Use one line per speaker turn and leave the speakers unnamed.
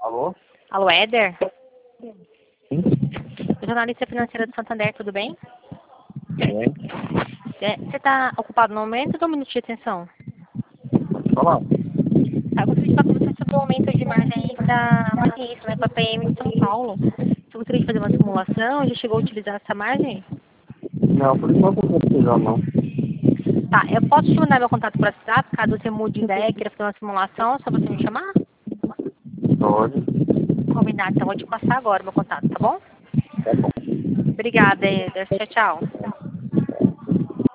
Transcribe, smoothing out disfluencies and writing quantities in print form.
Alô?
Alô, Éder?
Sim?
Jornalista financeira do Santander, tudo bem?
Bem?
Você está ocupado no momento ou dá um minuto de atenção?
Falar.
Eu gostaria de falar com você sobre o aumento de margem da margem isso, né, para a PM de São Paulo. Você gostaria de fazer uma simulação? Já chegou a utilizar essa margem?
Não, por enquanto não vou precisar, não.
Tá, eu posso te mandar meu contato por WhatsApp, caso você mude de ideia e queira fazer uma simulação, só você me chamar?
Pode.
Combinado, então eu vou te passar agora meu contato, tá bom?
Tá bom.
Obrigada, Éder. Tchau, tchau.